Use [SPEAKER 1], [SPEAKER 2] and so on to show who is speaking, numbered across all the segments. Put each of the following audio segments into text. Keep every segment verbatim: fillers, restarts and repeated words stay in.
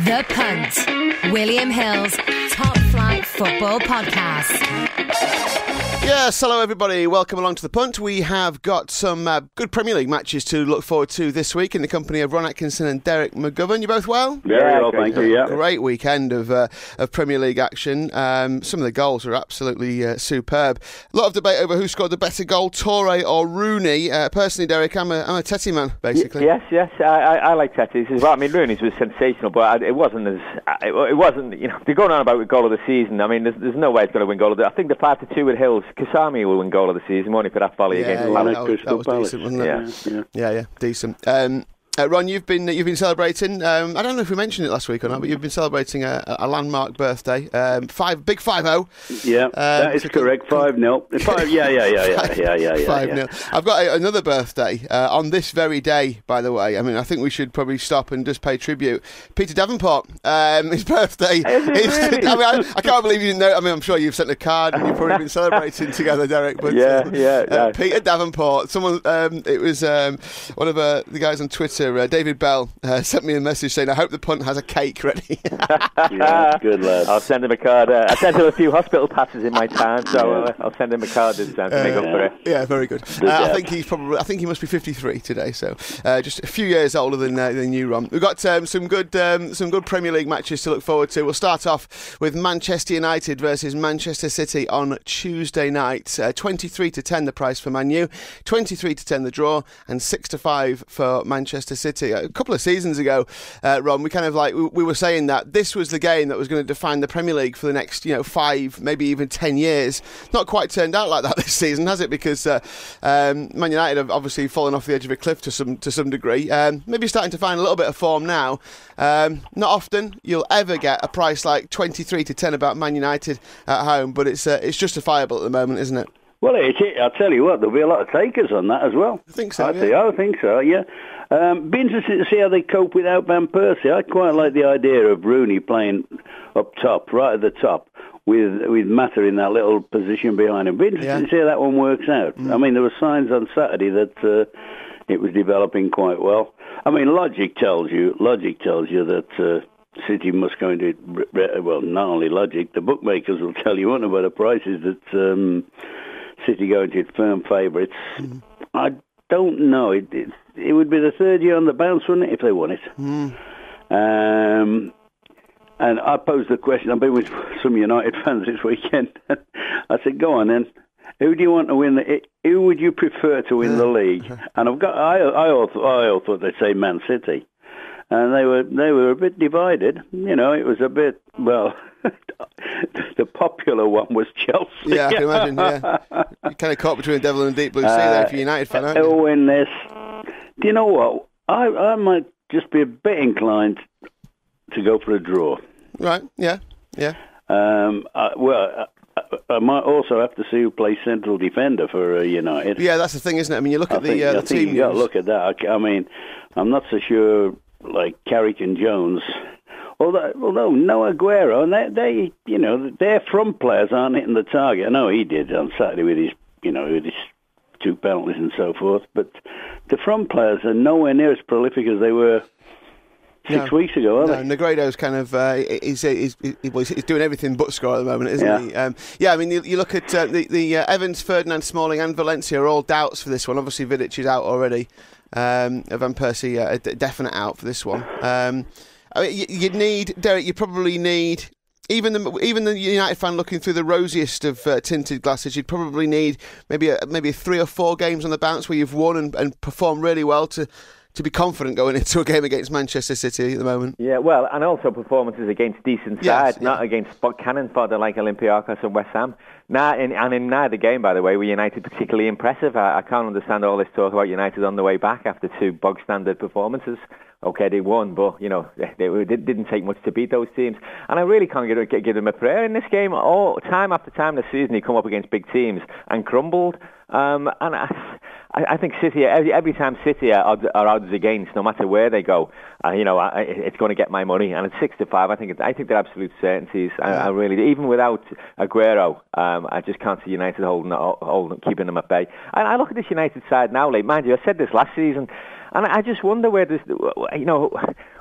[SPEAKER 1] The Punt, William Hill's Top Flight Football Podcast.
[SPEAKER 2] Yes, hello everybody. Welcome along to The Punt. We have got some uh, good Premier League matches to look forward to this week in the company of Ron Atkinson and Derek McGovern. You both well?
[SPEAKER 3] Very yeah, well, thank you. Yeah,
[SPEAKER 2] great weekend of uh, of Premier League action. Um, some of the goals are absolutely uh, superb. A lot of debate over who scored the better goal, Toure or Rooney. Uh, personally, Derek, I'm a I'm a Tetty man, basically.
[SPEAKER 4] Y- yes, yes, I, I, I like Tetty's as well. I mean, Rooney's was sensational, but it wasn't as it, it wasn't. You know, they're going on about goal of the season. I mean, there's, there's no way it's going to win goal of the. I think the five to two with Hills, Kasami will win goal of the season, won't he, for that volley
[SPEAKER 2] yeah,
[SPEAKER 4] against
[SPEAKER 2] yeah,
[SPEAKER 4] Palace?
[SPEAKER 2] that was, that was decent, wasn't it?
[SPEAKER 4] Yeah,
[SPEAKER 2] yeah, yeah, yeah decent. Um, Uh, Ron, you've been you've been celebrating. Um, I don't know if we mentioned it last week or not, but you've been celebrating a, a landmark birthday. Um, five big five zero.
[SPEAKER 3] Yeah, um, that is correct. Five nil. Five. Yeah, yeah, yeah, yeah, yeah, yeah, yeah.
[SPEAKER 2] Five
[SPEAKER 3] yeah.
[SPEAKER 2] nil. I've got a, another birthday uh, on this very day. By the way, I mean I think we should probably stop and just pay tribute. Peter Davenport. Um, his birthday.
[SPEAKER 4] Is it really?
[SPEAKER 2] I mean, I, I can't believe you didn't know. I mean, I'm sure you've sent a card and you've probably been celebrating together, Derek. But
[SPEAKER 4] yeah,
[SPEAKER 2] uh,
[SPEAKER 4] yeah,
[SPEAKER 2] uh,
[SPEAKER 4] yeah.
[SPEAKER 2] Peter Davenport. Someone. Um, it was um, one of uh, the guys on Twitter, uh, David Bell. Uh, sent me a message saying, I hope the punt has a cake ready.
[SPEAKER 3] Yeah, good lad.
[SPEAKER 4] I'll send him a card. Uh, I sent him a few hospital passes in my time, so uh, I'll send him a card this time to
[SPEAKER 2] uh,
[SPEAKER 4] make up for it.
[SPEAKER 2] Yeah, very good. Uh, I think he's probably. I think he must be fifty-three today, so uh, just a few years older than uh, than you, Ron. We've got um, some good um, some good Premier League matches to look forward to. We'll start off with Manchester United versus Manchester City on Tuesday night. Uh, twenty-three to ten the price for Man U, twenty-three to ten the draw, and six to five for Manchester City. A couple of seasons ago. Uh, Ron, we kind of like we, we were saying that this was the game that was going to define the Premier League for the next, you know, five, maybe even ten years. Not quite turned out like that this season, has it? Because uh, um, Man United have obviously fallen off the edge of a cliff to some to some degree. Um, maybe starting to find a little bit of form now. Um, not often you'll ever get a price like twenty-three to ten about Man United at home, but it's uh, it's justifiable at the moment, isn't it?
[SPEAKER 3] Well, it, it, I'll tell you what, there'll be a lot of takers on that as well.
[SPEAKER 2] I think so.
[SPEAKER 3] I
[SPEAKER 2] yeah.
[SPEAKER 3] think, I think so. Yeah. Um, be interested to see how they cope without Van Persie. I quite like the idea of Rooney playing up top, right at the top, with with Mata in that little position behind him. Be interested
[SPEAKER 2] Yeah.
[SPEAKER 3] to see how that one works out.
[SPEAKER 2] Mm.
[SPEAKER 3] I mean, there were signs on Saturday that uh, it was developing quite well. I mean, logic tells you, logic tells you that uh, City must go into, well, not only logic, the bookmakers will tell you, won't know, about the prices that um, City go into firm favourites. Mm. I don't know. It, it it would be the third year on the bounce, wouldn't it, if they won it?
[SPEAKER 2] Mm.
[SPEAKER 3] Um, and I posed the question. I've been with some United fans this weekend. I said, "Go on then. Who do you want to win? The, who would you prefer to win the league?" And I've got. I I all, I all thought they'd say Man City, and they were they were a bit divided. You know, it was a bit well. The popular one was Chelsea.
[SPEAKER 2] Yeah, I can imagine. Yeah, you kind of caught between the devil and the deep blue sea uh, there if you're a United fan, aren't you?
[SPEAKER 3] Who'll win this? Do you know what? I I might just be a bit inclined to go for a draw.
[SPEAKER 2] Right. Yeah. Yeah.
[SPEAKER 3] Um. I, well. I, I might also have to see who plays central defender for uh, United.
[SPEAKER 2] Yeah, that's the thing, isn't it? I mean, you look at
[SPEAKER 3] I
[SPEAKER 2] the,
[SPEAKER 3] think,
[SPEAKER 2] uh, the
[SPEAKER 3] I think
[SPEAKER 2] team.
[SPEAKER 3] You got to look at that. I, I mean, I'm not so sure. Like Carrick and Jones. Although, although no Aguero, and they, they, you know, their front players aren't hitting the target. I know he did on Saturday with his, you know, with his two penalties and so forth. But the front players are nowhere near as prolific as they were six no, weeks ago, are
[SPEAKER 2] no,
[SPEAKER 3] they?
[SPEAKER 2] Negredo's kind of uh, he's, he's, he's, he's doing everything but score at the moment, isn't
[SPEAKER 3] yeah.
[SPEAKER 2] he? Um, yeah, I mean, you, you look at uh, the, the uh, Evans, Ferdinand, Smalling, and Valencia are all doubts for this one. Obviously, Vidic is out already. Um, Van Persie, uh, a d- definite out for this one. Um, I mean, you'd need, Derek, you probably need, even the even the United fan looking through the rosiest of uh, tinted glasses, you'd probably need maybe a, maybe three or four games on the bounce where you've won and, and performed really well to, to be confident going into a game against Manchester City at the moment.
[SPEAKER 4] Yeah, well, and also performances against decent sides,
[SPEAKER 2] yes,
[SPEAKER 4] not
[SPEAKER 2] yeah.
[SPEAKER 4] against cannon fodder like Olympiacos and West Ham. Nah, in, and in neither game, by the way, were United particularly impressive. I, I can't understand all this talk about United on the way back after two bog-standard performances. Okay, they won, but, you know, they, they didn't take much to beat those teams. And I really can't give, give them a prayer in this game. All, time after time this season, he come up against big teams and crumbled. Um, and I, I think City, every, every time City are odds, are odds against, no matter where they go, uh, you know, I, it's going to get my money. And at six to five, I think it, I think they're absolute certainties. I, I really, even without Aguero, um, I just can't see United holding, holding, keeping them at bay. And I look at this United side now, like, mind you, I said this last season, and I just wonder where this, you know,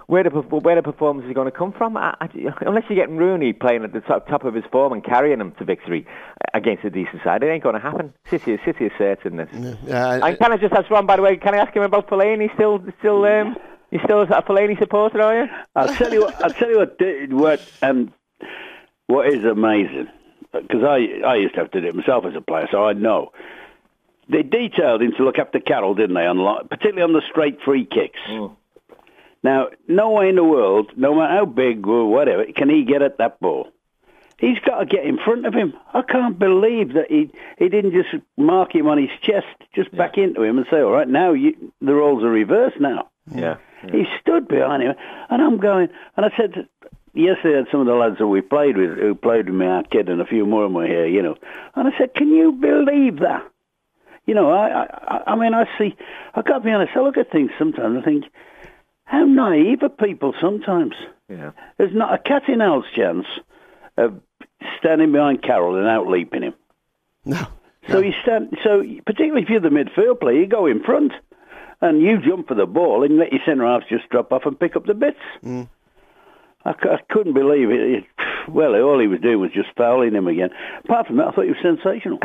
[SPEAKER 4] where the where the performance is going to come from. I, I, unless you're getting Rooney playing at the top, top of his form and carrying them to victory against a decent side, it ain't going to happen. City, City is certain this. Yeah. Uh, and can I just ask Ron, by the way? Can I ask him about Fellaini? Still, still, um, you still a Fellaini supporter, are you?
[SPEAKER 3] I'll tell you what. I'll tell you what. What um, what is amazing, because I I used to have to do it myself as a player, so I know. They detailed him to look after Carroll, didn't they? On particularly on the straight free kicks. Mm. Now, no way in the world, no matter how big or whatever, can he get at that ball. He's got to get in front of him. I can't believe that he he didn't just mark him on his chest, just yeah. back into him and say, all right, now you, the roles are reversed now.
[SPEAKER 4] Yeah. yeah.
[SPEAKER 3] He stood behind him, and I'm going, and I said, yesterday I had some of the lads that we played with, who played with me, our kid, and a few more of them were here, you know, and I said, can you believe that? You know, I, I, I mean, I see, I've got to be honest, I look at things sometimes and think, how naive are people sometimes?
[SPEAKER 4] Yeah.
[SPEAKER 3] There's not a cat in hell's chance of standing behind Carroll and outleaping him.
[SPEAKER 2] No.
[SPEAKER 3] So
[SPEAKER 2] no.
[SPEAKER 3] you stand, so particularly if you're the midfield player, you go in front and you jump for the ball and let your centre halves just drop off and pick up the bits.
[SPEAKER 2] Mm.
[SPEAKER 3] I, I couldn't believe it. it. Well, all he was doing was just fouling him again. Apart from that, I thought he was sensational.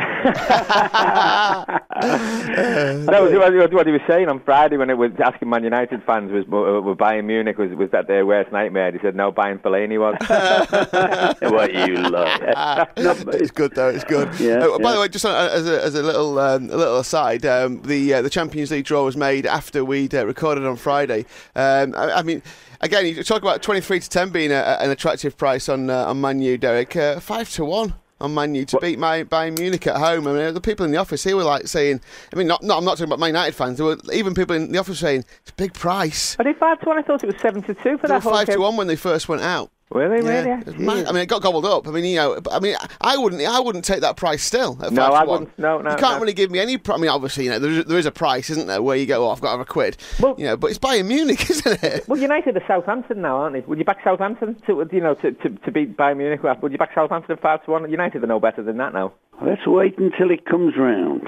[SPEAKER 4] That was what, what he was saying on Friday when it was asking Man United fans was were Bayern Munich was was that their worst nightmare. He said no, Bayern Fellaini was.
[SPEAKER 3] What you love?
[SPEAKER 2] No, it's good though. It's good.
[SPEAKER 3] Yeah,
[SPEAKER 2] oh, by
[SPEAKER 3] yeah.
[SPEAKER 2] the way, just as a, as a little um, a little aside, um, the uh, the Champions League draw was made after we'd uh, recorded on Friday. Um, I, I mean. Again, you talk about twenty-three to ten being a, an attractive price on uh, on Man U, Derek. Uh, five to one on Man U to what? beat my, Bayern Munich at home. I mean, the people in the office here were like saying, I mean, not, not I'm not talking about Man United fans. There were even people in the office saying it's a big price.
[SPEAKER 4] Are they five to one? I thought it was seven to two for
[SPEAKER 2] they
[SPEAKER 4] that.
[SPEAKER 2] Were five
[SPEAKER 4] game.
[SPEAKER 2] to one when they first went out.
[SPEAKER 4] Were they
[SPEAKER 2] yeah.
[SPEAKER 4] really?
[SPEAKER 2] I mean, it got gobbled up. I mean, you know, I mean, I wouldn't, I wouldn't take that price still. At
[SPEAKER 4] no,
[SPEAKER 2] five to
[SPEAKER 4] I
[SPEAKER 2] one.
[SPEAKER 4] wouldn't. No, no.
[SPEAKER 2] You can't
[SPEAKER 4] no.
[SPEAKER 2] really give me any. I mean, obviously, you know, there is, there is a price, isn't there, where you go, oh, I've got to have a quid.
[SPEAKER 4] Well,
[SPEAKER 2] you know, but it's Bayern Munich, isn't it?
[SPEAKER 4] Well, United are Southampton now, aren't they? Would you back Southampton to, you know, to, to, to beat Bayern Munich? Would you back Southampton five to one? United are no better than that now.
[SPEAKER 3] Let's wait until it comes round.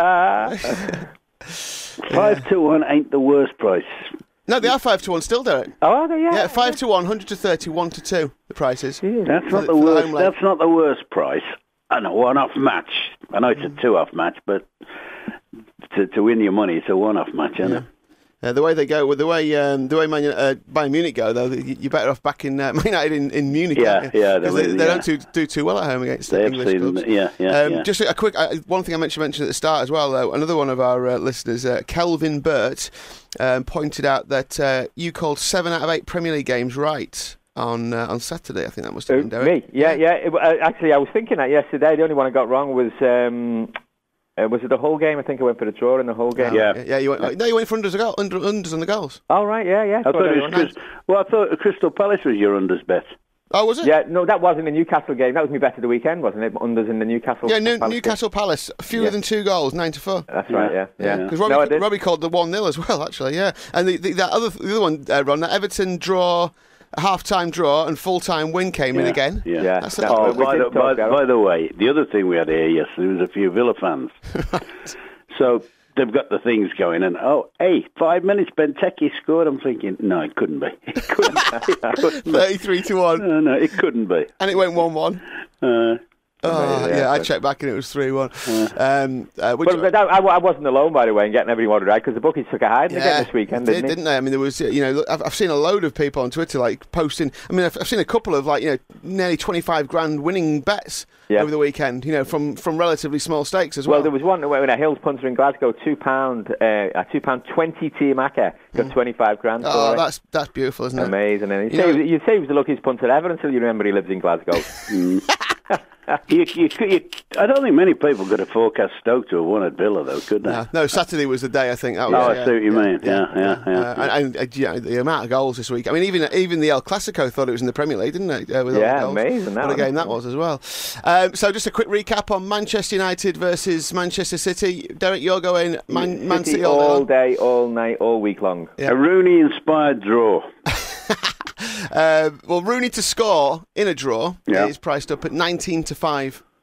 [SPEAKER 3] Five to one ain't the worst price.
[SPEAKER 2] No, they are five to one still, Derek.
[SPEAKER 4] Oh, are they? Yeah.
[SPEAKER 2] Yeah, five to one, hundred to thirty, one to two. The prices.
[SPEAKER 3] That's not the, the worst. That's not the worst price. I know one-off match. I know it's a two-off match, but to to win your money, it's a one-off match, isn't
[SPEAKER 2] yeah.
[SPEAKER 3] it?
[SPEAKER 2] Uh, the way they go, with the way um, the way Man, uh, Bayern Munich go, though, you're better off backing uh, Man United in, in Munich.
[SPEAKER 3] Yeah, yeah,
[SPEAKER 2] because they, they yeah. don't do, do too well at home against the English
[SPEAKER 3] seen,
[SPEAKER 2] clubs.
[SPEAKER 3] Yeah, yeah,
[SPEAKER 2] um,
[SPEAKER 3] yeah.
[SPEAKER 2] Just a quick uh, one thing I mentioned mentioned at the start as well. Uh, another one of our uh, listeners, uh, Kelvin Burt, um, pointed out that uh, you called seven out of eight Premier League games right on uh, on Saturday. I think that must have been Derek.
[SPEAKER 4] Me? Yeah, yeah. It, uh, actually, I was thinking that yesterday. The only one I got wrong was. Um, Uh, was it the whole game? I think I went for the draw in the whole game.
[SPEAKER 3] Yeah,
[SPEAKER 2] yeah. You went, yeah. No, you went for unders, goal, under, unders on the goals.
[SPEAKER 4] Oh right, yeah, yeah.
[SPEAKER 3] I thought it was Chris, well, I thought Crystal Palace was your unders bet.
[SPEAKER 2] Oh, was it?
[SPEAKER 4] Yeah, no, that wasn't the Newcastle game. That was my bet of the weekend, wasn't it? Unders in the Newcastle.
[SPEAKER 2] Yeah, New,
[SPEAKER 4] Palace
[SPEAKER 2] Newcastle
[SPEAKER 4] game.
[SPEAKER 2] Palace, fewer yeah. than two goals, nine to four.
[SPEAKER 4] That's right. Yeah, yeah.
[SPEAKER 2] Because yeah. Robbie, no, Robbie called the one nil as well, actually. Yeah, and the, the that other the other one, uh, Ron, that Everton draw. A half-time draw and full-time win came
[SPEAKER 3] yeah,
[SPEAKER 2] in again.
[SPEAKER 3] Yeah.
[SPEAKER 4] yeah.
[SPEAKER 2] That's
[SPEAKER 3] oh, oh by, the, by, by the way, the other thing we had here yesterday was a few Villa fans. So they've got the things going, and oh, hey, five minutes, Benteke scored. I'm thinking, no, it couldn't be. It couldn't be.
[SPEAKER 2] Thirty-three to one.
[SPEAKER 3] No, no, it couldn't be.
[SPEAKER 2] And it went one-one.
[SPEAKER 3] Uh,
[SPEAKER 2] Oh, yeah, yeah, I checked back and it was three one. Yeah. Um, uh,
[SPEAKER 4] but you, that, I, I wasn't alone, by the way, in getting everyone right, because the bookies took a hiding
[SPEAKER 2] yeah,
[SPEAKER 4] again this weekend,
[SPEAKER 2] did,
[SPEAKER 4] didn't,
[SPEAKER 2] didn't they? I mean, there was, you know, I've, I've seen a load of people on Twitter, like, posting, I mean, I've, I've seen a couple of, like, you know, nearly twenty-five grand winning bets yeah. over the weekend, you know, from, from relatively small stakes as well.
[SPEAKER 4] Well, there was one when a Hills punter in Glasgow, two pound, uh, a two pound twenty Team Acker, got mm. twenty-five grand
[SPEAKER 2] oh,
[SPEAKER 4] for it.
[SPEAKER 2] that's that's beautiful, isn't it?
[SPEAKER 4] Amazing. And you'd, say, know, you'd say he was the luckiest punter ever until you remember he lives in Glasgow.
[SPEAKER 3] mm. you, you, you, I don't think many people could have forecast Stoke to have won at Villa, though, could they?
[SPEAKER 2] No, no, Saturday was the day, I think. That was,
[SPEAKER 3] oh,
[SPEAKER 2] yeah,
[SPEAKER 3] I see what you
[SPEAKER 2] yeah,
[SPEAKER 3] mean. Yeah, yeah, yeah. yeah,
[SPEAKER 2] uh,
[SPEAKER 3] yeah.
[SPEAKER 2] And, and yeah, the amount of goals this week. I mean, even even the El Clasico thought it was in the Premier League, didn't it? Uh, with
[SPEAKER 4] yeah,
[SPEAKER 2] all the goals.
[SPEAKER 4] amazing. That
[SPEAKER 2] what a game that was as well. Um, so just a quick recap on Manchester United versus Manchester City. Derek, you're going Man, Man City, City all,
[SPEAKER 4] all day, all night, all week long.
[SPEAKER 3] Yeah. A Rooney-inspired draw.
[SPEAKER 2] uh, well, Rooney to score in a draw
[SPEAKER 3] yeah.
[SPEAKER 2] is priced up at nineteen to five.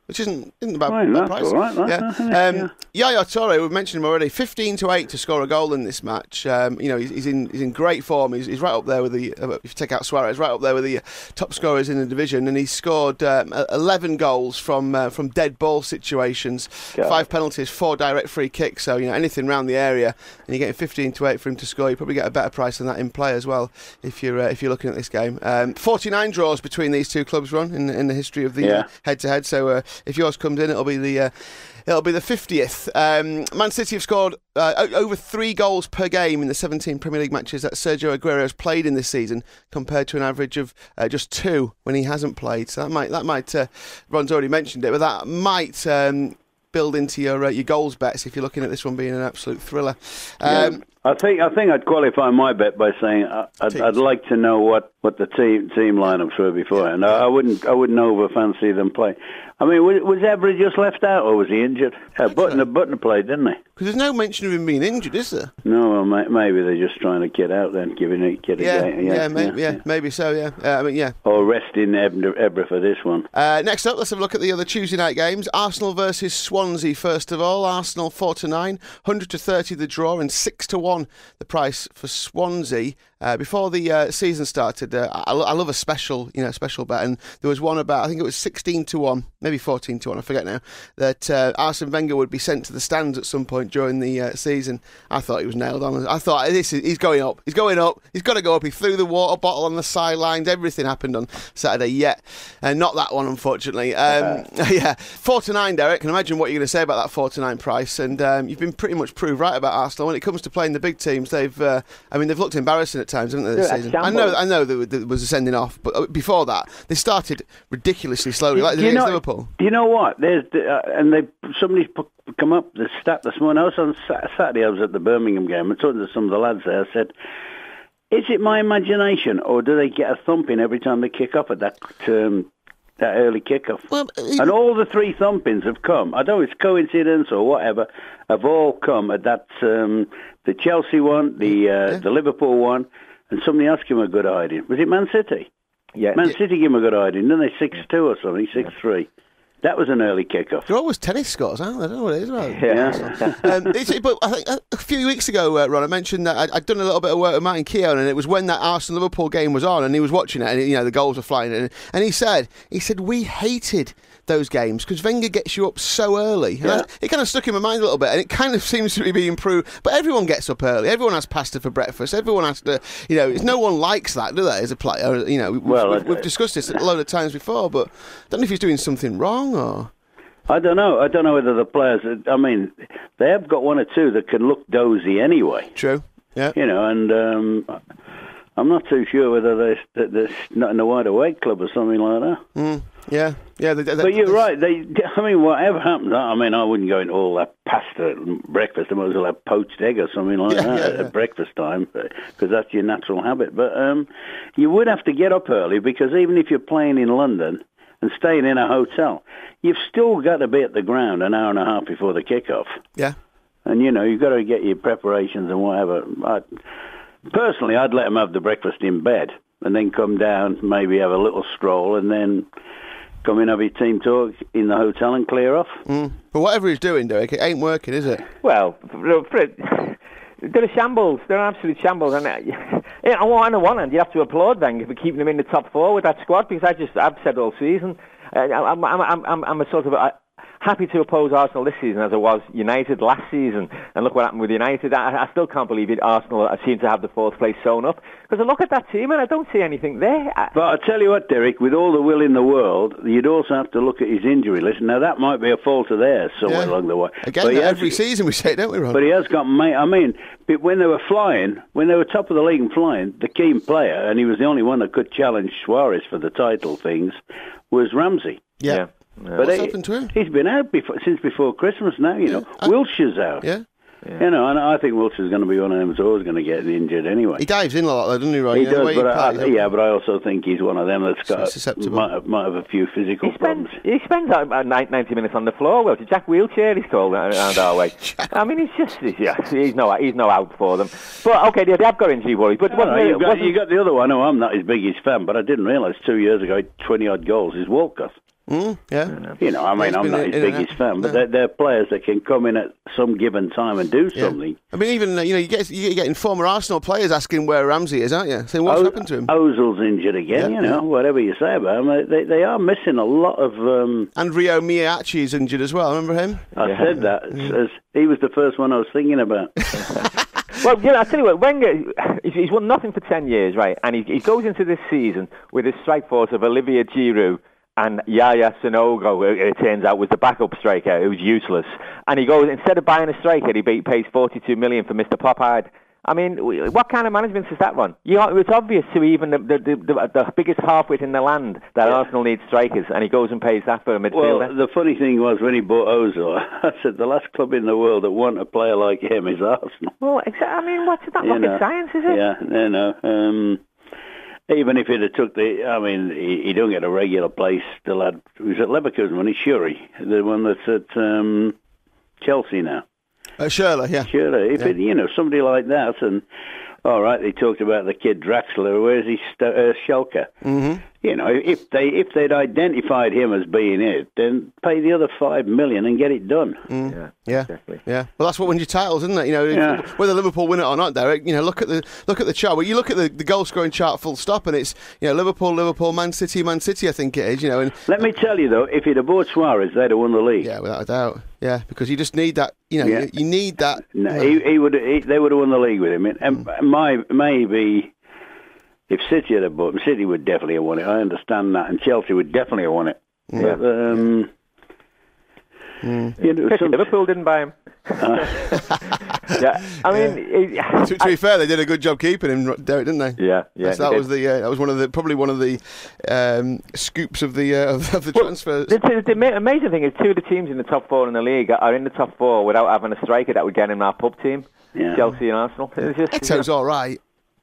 [SPEAKER 2] which isn't, isn't a bad,
[SPEAKER 3] Right,
[SPEAKER 2] bad
[SPEAKER 3] that's
[SPEAKER 2] price.
[SPEAKER 3] all right, that,
[SPEAKER 2] yeah.
[SPEAKER 3] isn't it?
[SPEAKER 2] Um, Yaya Toure, we've mentioned him already, fifteen to eight to score a goal in this match. Um, you know, he's, he's in he's in great form. He's, he's right up there with the, uh, if you take out Suarez, right up there with the uh, top scorers in the division, and he's scored um, eleven goals from uh, from dead ball situations,
[SPEAKER 3] God.
[SPEAKER 2] five penalties, four direct free kicks. So, you know, anything round the area, and you're getting fifteen to eight for him to score. You probably get a better price than that in play as well if you're uh, if you're looking at this game. Um, forty-nine draws between these two clubs, Ron, in in the history of the
[SPEAKER 3] Yeah.
[SPEAKER 2] uh, head-to-head. So uh, if yours comes in, it'll be the uh, it'll be the fiftieth. Um, Man City have scored uh, o- over three goals per game in the seventeen Premier League matches that Sergio Aguero has played in this season, compared to an average of uh, just two when he hasn't played. So that might that might uh, Ron's already mentioned it, but that might. Um, build into your uh, your goals bets if you're looking at this one being an absolute thriller. Um,
[SPEAKER 3] yeah. I think I think I'd qualify my bet by saying uh, I'd, I'd like to know what, what the team team lineups were beforehand.
[SPEAKER 2] Yeah.
[SPEAKER 3] I, I wouldn't I wouldn't over fancy them play. I mean, was, was Evra just left out or was he injured? Uh, Button Button played, didn't he?
[SPEAKER 2] Because there's no mention of him being injured, is there?
[SPEAKER 3] No, well, may, maybe they're just trying to get out then, giving it get a
[SPEAKER 2] Yeah,
[SPEAKER 3] game.
[SPEAKER 2] yeah,
[SPEAKER 3] Yeah,
[SPEAKER 2] maybe, yeah,
[SPEAKER 3] yeah.
[SPEAKER 2] maybe so. Yeah, uh, I mean, yeah.
[SPEAKER 3] Or resting Ebra, Ebra for this one.
[SPEAKER 2] Uh, next up, let's have a look at the other Tuesday night games. Arsenal versus Swansea. First of all, Arsenal four to nine, one hundred to thirty the draw, and six to one the price for Swansea. Uh, before the uh, season started, uh, I, I love a special, you know, special bet, and there was one about, I think it was sixteen to one, maybe fourteen to one, I forget now, that uh, Arsene Wenger would be sent to the stands at some point during the uh, season. I thought he was nailed on. I thought this is, he's going up, he's going up, he's got to go up. He threw the water bottle on the sidelines. Everything happened on Saturday, yet, and uh, not that one, unfortunately. Um, yeah, four to nine, Derek. Can imagine what you're going to say about that four to nine price, and um, you've been pretty much proved right about Arsenal when it comes to playing the big teams. They've, uh, I mean, they've looked embarrassing at times, haven't they, this
[SPEAKER 4] Yeah,
[SPEAKER 2] season? I know, I know there, there was a sending off, but before that, they started ridiculously slowly, like they did
[SPEAKER 3] you know,
[SPEAKER 2] against Liverpool.
[SPEAKER 3] Do you know what? There's the, uh, and they somebody's put, come up the stat this morning. I was on Saturday. I was at the Birmingham game. I talking to some of the lads there. I said, "Is it my imagination, or do they get a thumping every time they kick off at that um, that early kickoff?"
[SPEAKER 2] Well, even,
[SPEAKER 3] and all the three thumpings have come. I don't know if it's coincidence or whatever. Have all come at that um, the Chelsea one, the uh,
[SPEAKER 2] yeah.
[SPEAKER 3] the Liverpool one, and somebody else gave him a good hiding. Was it Man City?
[SPEAKER 4] Yeah.
[SPEAKER 3] Man City gave him a good hiding, didn't they? six two or something, six three. That was an early kickoff.
[SPEAKER 2] They're always tennis scores, aren't they? I don't know what it is about.
[SPEAKER 3] Yeah.
[SPEAKER 2] um, it's, but I think a few weeks ago, uh, Ron, I mentioned that I'd, I'd done a little bit of work with Martin Keown, and it was when that Arsenal-Liverpool game was on, and he was watching it, and you know the goals were flying, and, and he said, he said we hated those games because Wenger gets you up so early. And
[SPEAKER 3] Yeah.
[SPEAKER 2] I, it kind of stuck in my mind a little bit, and it kind of seems to be being improved. But everyone gets up early. Everyone has pasta for breakfast. Everyone has to, you know, no one likes that, do they? As a player, you know, we've,
[SPEAKER 3] Well,
[SPEAKER 2] we've,
[SPEAKER 3] uh,
[SPEAKER 2] we've discussed this a load of times before, but I don't know if he's doing something wrong or.
[SPEAKER 3] I don't know. I don't know whether the players. I mean, they have got one or two that can look dozy anyway.
[SPEAKER 2] True. Yeah.
[SPEAKER 3] You know, and um, I'm not too sure whether they're, they're not in the wide awake club or something like that.
[SPEAKER 2] Mm, yeah. Yeah. They, they,
[SPEAKER 3] But you're right. They. I mean, whatever happens. I mean, I wouldn't go into all that pasta at breakfast. I might as well have poached egg or something like
[SPEAKER 2] Yeah,
[SPEAKER 3] that
[SPEAKER 2] yeah, yeah.
[SPEAKER 3] at breakfast time, because that's your natural habit. But um, you would have to get up early, because even if you're playing in London and staying in a hotel, you've still got to be at the ground an hour and a half before the kickoff.
[SPEAKER 2] Yeah.
[SPEAKER 3] And, you know, you've got to get your preparations and whatever. I, personally, I'd let them have the breakfast in bed and then come down, maybe have a little stroll, and then come in, have your team talk in the hotel and clear off.
[SPEAKER 2] Mm. But whatever he's doing, Derek, it ain't working, is it?
[SPEAKER 4] Well, for, for, they're a shambles. They're an absolute shambles. And uh, yeah, on the one hand, you have to applaud Wenger for keeping them in the top four with that squad, because I just I've said all season, uh, I'm, I'm I'm I'm I'm a sort of a, happy to oppose Arsenal this season as I was United last season. And look what happened with United. I, I still can't believe it. Arsenal seem to have the fourth place sewn up, because I look at that team and I don't see anything there. I,
[SPEAKER 3] But I tell you what, Derek, with all the will in the world, you'd also have to look at his injury list. Now, that might be a fault of theirs somewhere
[SPEAKER 2] Yeah.
[SPEAKER 3] along the way.
[SPEAKER 2] Again,
[SPEAKER 3] But he has-
[SPEAKER 2] every season we say it, don't we, Ron?
[SPEAKER 3] But he has got, ma- I mean, but when they were flying, when they were top of the league and flying, the key player, and he was the only one that could challenge Suarez for the title things, was Ramsey.
[SPEAKER 2] yeah.
[SPEAKER 4] yeah.
[SPEAKER 3] But
[SPEAKER 2] What's
[SPEAKER 3] he,
[SPEAKER 2] happened to him?
[SPEAKER 3] He's been out before, since before Christmas now, you know.
[SPEAKER 2] I-
[SPEAKER 3] Wilshire's out.
[SPEAKER 2] Yeah.
[SPEAKER 4] Yeah.
[SPEAKER 3] You know, and I think Wilshire's going to be one of them who's always going to get injured anyway.
[SPEAKER 2] He dives in a lot, though, doesn't he, Ron?
[SPEAKER 3] He
[SPEAKER 2] You know, the
[SPEAKER 3] does,
[SPEAKER 2] way
[SPEAKER 3] but I,
[SPEAKER 2] plays,
[SPEAKER 3] yeah, but I also think he's one of them that's got
[SPEAKER 2] susceptible.
[SPEAKER 3] might have, might have a few physical
[SPEAKER 4] He spends,
[SPEAKER 3] problems.
[SPEAKER 4] he spends about ninety minutes on the floor. Well, Jack Wheelchair, he's called around our way. I mean, he's just, he's, yeah, he's no, he's no out for them. But okay, they, they have got injury worries. But
[SPEAKER 3] I
[SPEAKER 4] wasn't
[SPEAKER 3] know,
[SPEAKER 4] it,
[SPEAKER 3] you've got,
[SPEAKER 4] wasn't,
[SPEAKER 3] you got the other one. Oh, I'm not his biggest fan, but I didn't realise two years ago, twenty odd goals is Walcott.
[SPEAKER 2] Mm, yeah.
[SPEAKER 3] You know, I mean,
[SPEAKER 2] Yeah,
[SPEAKER 3] I'm not
[SPEAKER 2] in,
[SPEAKER 3] his
[SPEAKER 2] in
[SPEAKER 3] biggest
[SPEAKER 2] out.
[SPEAKER 3] fan, but
[SPEAKER 2] No.
[SPEAKER 3] they're, they're players that can come in at some given time and do
[SPEAKER 2] Yeah.
[SPEAKER 3] something.
[SPEAKER 2] I mean, even uh, you know, you get you're getting former Arsenal players asking where Ramsey is, aren't you? Saying what's
[SPEAKER 3] O-
[SPEAKER 2] happened to him.
[SPEAKER 3] Ozil's injured again,
[SPEAKER 2] Yeah,
[SPEAKER 3] you know,
[SPEAKER 2] yeah.
[SPEAKER 3] whatever you say about him. They, they are missing a lot of... Um,
[SPEAKER 2] And Rio Miyachi is injured as well. Remember him?
[SPEAKER 3] I
[SPEAKER 4] Yeah.
[SPEAKER 3] said that as, as he was the first one I was thinking about.
[SPEAKER 4] Well, you know, I tell you what, Wenger, he's, he's won nothing for ten years, right? And he, he goes into this season with his strike force of Olivier Giroud and Yaya Sanogo, who it turns out was the backup striker, who was useless. And he goes, instead of buying a striker, he pays forty-two million dollars for Mister Popeyed. I mean, what kind of management is that one? You know, it's obvious to even the, the, the, the biggest half-wit in the land that
[SPEAKER 3] Yeah.
[SPEAKER 4] Arsenal needs strikers, and he goes and pays that for a midfielder.
[SPEAKER 3] Well, the funny thing was when he bought Ozil, I said the last club in the world that want a player like him is Arsenal.
[SPEAKER 4] Well, exa- I mean, what's that
[SPEAKER 3] You
[SPEAKER 4] rocket
[SPEAKER 3] know.
[SPEAKER 4] science, is it?
[SPEAKER 3] Yeah, you know. Um, even if he'd have took the, I mean, he, he don't get a regular place. The lad who's at Leverkusen, when he's Shuri, the one that's at um, Chelsea now.
[SPEAKER 2] Uh, Shirley, yeah.
[SPEAKER 3] Surely, if
[SPEAKER 2] Yeah.
[SPEAKER 3] it, you know somebody like that, and all right, they talked about the kid Draxler. Where's he? St- uh, Schalke.
[SPEAKER 2] Mm-hmm.
[SPEAKER 3] You know, if they if they'd identified him as being it, then pay the other five million and get it done.
[SPEAKER 2] Mm.
[SPEAKER 4] Yeah,
[SPEAKER 2] Yeah,
[SPEAKER 4] exactly.
[SPEAKER 2] yeah. Well, that's what wins you titles, isn't it? You know, if-
[SPEAKER 3] Yeah.
[SPEAKER 2] whether Liverpool win it or not, Derek. You know, look at the look at the chart. Well, you look at the, the goal scoring chart, full stop, and it's you know Liverpool, Liverpool, Man City, Man City. I think it is. You know, and
[SPEAKER 3] Let me tell you though, if he'd have bought Suarez, they'd have won the league.
[SPEAKER 2] yeah, without a doubt, yeah, because you just need that. You know,
[SPEAKER 3] Yeah.
[SPEAKER 2] you, you need that.
[SPEAKER 3] No,
[SPEAKER 2] you know,
[SPEAKER 3] he, he would. He, they would have won the league with him. And my maybe if City had bought him, City would definitely have won it. I understand that, and Chelsea would definitely have won it.
[SPEAKER 2] Yeah.
[SPEAKER 3] But, um, you know,
[SPEAKER 4] Pity
[SPEAKER 3] some,
[SPEAKER 4] Liverpool didn't buy him. yeah, I mean, it-
[SPEAKER 2] to, to be fair, they did a good job keeping him, Derek, didn't they?
[SPEAKER 4] yeah, yeah.
[SPEAKER 2] So that
[SPEAKER 4] they
[SPEAKER 2] was
[SPEAKER 4] did.
[SPEAKER 2] the uh, that was one of the probably one of the um, scoops of the uh, of, of the
[SPEAKER 4] Well,
[SPEAKER 2] transfers.
[SPEAKER 4] The, the, the ma- amazing thing is, two of the teams in the top four in the league are in the top four without having a striker that would get in our pub team.
[SPEAKER 3] Yeah.
[SPEAKER 4] Chelsea and Arsenal. It's just,
[SPEAKER 2] Eto's all right.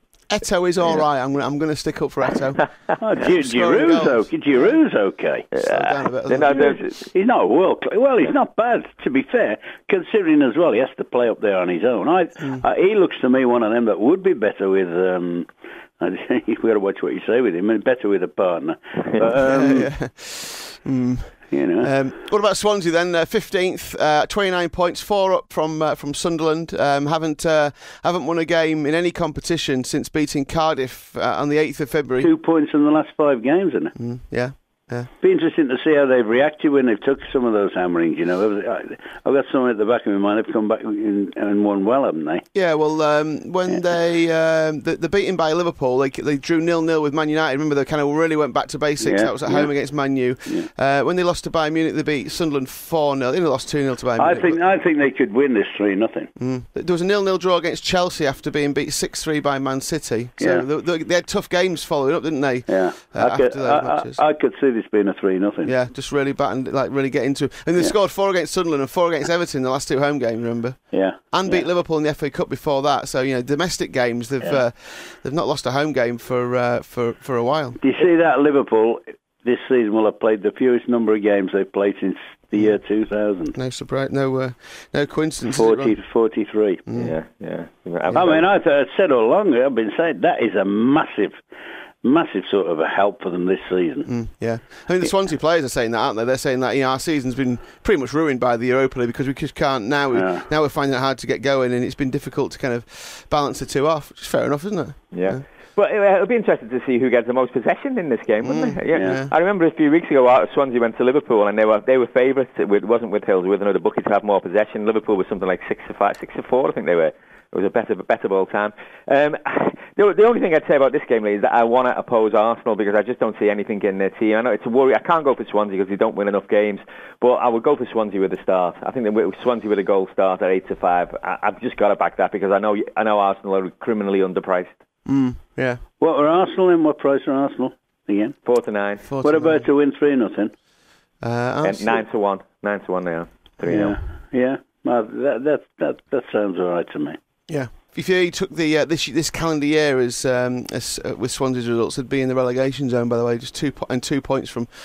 [SPEAKER 2] Eto is all right. I'm gonna I'm gonna stick up for Eto.
[SPEAKER 3] oh, Gi-
[SPEAKER 2] Scoring
[SPEAKER 3] Giroud's
[SPEAKER 2] goals.
[SPEAKER 3] okay. Giroud's okay.
[SPEAKER 2] Slow down a bit,
[SPEAKER 4] They're not-
[SPEAKER 2] hasn't
[SPEAKER 4] they're-
[SPEAKER 3] He's not a world class. Well, he's not bad, to be fair, considering as well he has to play up there on his own. I,
[SPEAKER 2] Mm.
[SPEAKER 3] uh, he looks to me one of them that would be better with. Um, you've got to watch what you say with him. Better with a partner. But, um,
[SPEAKER 2] yeah. Mm.
[SPEAKER 3] You know.
[SPEAKER 2] Um, what about Swansea then? Uh, fifteenth, uh, twenty-nine points, four up from uh, from Sunderland. Um, haven't uh, haven't won a game in any competition since beating Cardiff uh, on the eighth of February.
[SPEAKER 3] Two points in the last five games, isn't it?
[SPEAKER 2] Mm, yeah, yeah.
[SPEAKER 3] Be interesting to see how they've reacted when they've took some of those hammerings. You know, I've got something at the back of my mind. They've come back and, and won well, haven't they?
[SPEAKER 2] Yeah, well, um, when they um, the, the beaten by Liverpool, they they drew nil nil with Man United. Remember, they kind of really went back to basics.
[SPEAKER 3] Yeah,
[SPEAKER 2] That was at
[SPEAKER 3] yeah.
[SPEAKER 2] home against Man U.
[SPEAKER 3] Yeah.
[SPEAKER 2] Uh, when they lost to Bayern Munich, they beat Sunderland four nil. They only lost two nil to Bayern
[SPEAKER 3] I
[SPEAKER 2] Munich.
[SPEAKER 3] think I think they could win this three nothing.
[SPEAKER 2] Mm. There was a nil nil draw against Chelsea after being beat six three by Man City. So
[SPEAKER 3] Yeah.
[SPEAKER 2] they, they, they had tough games following up, didn't they?
[SPEAKER 3] Yeah,
[SPEAKER 2] Uh,
[SPEAKER 3] I, could,
[SPEAKER 2] after those
[SPEAKER 3] I,
[SPEAKER 2] matches.
[SPEAKER 3] I, I could see this being a three nothing.
[SPEAKER 2] Yeah, just really bat and like really get into it. And they
[SPEAKER 3] Yeah.
[SPEAKER 2] scored four against Sunderland and four against Everton in the last two home games. Remember,
[SPEAKER 3] Yeah,
[SPEAKER 2] and beat
[SPEAKER 3] yeah.
[SPEAKER 2] Liverpool in the F A Cup before that. So you know, domestic games they've
[SPEAKER 3] Yeah.
[SPEAKER 2] uh, they've not lost a home game for uh, for for a while.
[SPEAKER 3] Do you see that Liverpool this season will have played the fewest number of games they've played since the year two thousand?
[SPEAKER 2] No surprise, no uh, no coincidence. is it,
[SPEAKER 3] forty
[SPEAKER 2] Ron?
[SPEAKER 3] to forty-three.
[SPEAKER 4] yeah, yeah.
[SPEAKER 3] I mean, I th- I've said all along, I've been saying that is a massive, massive sort of a help for them this season.
[SPEAKER 2] Mm, yeah, I mean the Swansea players are saying that, aren't they? They're saying that you know our season's been pretty much ruined by the Europa League because we just can't now. We,
[SPEAKER 3] Yeah.
[SPEAKER 2] Now we're finding it hard to get going, and it's been difficult to kind of balance the two off. Which is fair enough, isn't it?
[SPEAKER 4] Yeah. Well, it- it'll be interesting to see who gets the most possession in this game, wouldn't
[SPEAKER 2] Mm,
[SPEAKER 4] it? Yeah.
[SPEAKER 3] yeah.
[SPEAKER 4] I remember a few weeks ago, uh, Swansea went to Liverpool, and they were they were favourites. It wasn't with Hills, with another bookie to have more possession. Liverpool was something like six to five, six to four, I think they were. It was a better better ball time. Um, the, the only thing I'd say about this game, Lee, is that I want to oppose Arsenal because I just don't see anything in their team. I know it's a worry. I can't go for Swansea because they don't win enough games, but I would go for Swansea with a start. I think that with Swansea with a goal start at eight to five. I, I've just got to back that because I know I know Arsenal are criminally underpriced.
[SPEAKER 2] Mm, yeah.
[SPEAKER 3] What are Arsenal in? What price are Arsenal again?
[SPEAKER 4] Four to nine.
[SPEAKER 2] Four
[SPEAKER 3] What
[SPEAKER 2] to
[SPEAKER 3] about
[SPEAKER 2] nine.
[SPEAKER 3] to win three nothing?
[SPEAKER 2] Uh,
[SPEAKER 4] And
[SPEAKER 2] Arsenal-
[SPEAKER 4] nine to one. Nine to one now. Three
[SPEAKER 3] Yeah,
[SPEAKER 4] nil.
[SPEAKER 3] yeah. Well, that that that that sounds all right to me.
[SPEAKER 2] Yeah. If you took the uh, this this calendar year as um, as uh, with Swansea's results, it'd be in the relegation zone. By the way, just two po- and two points from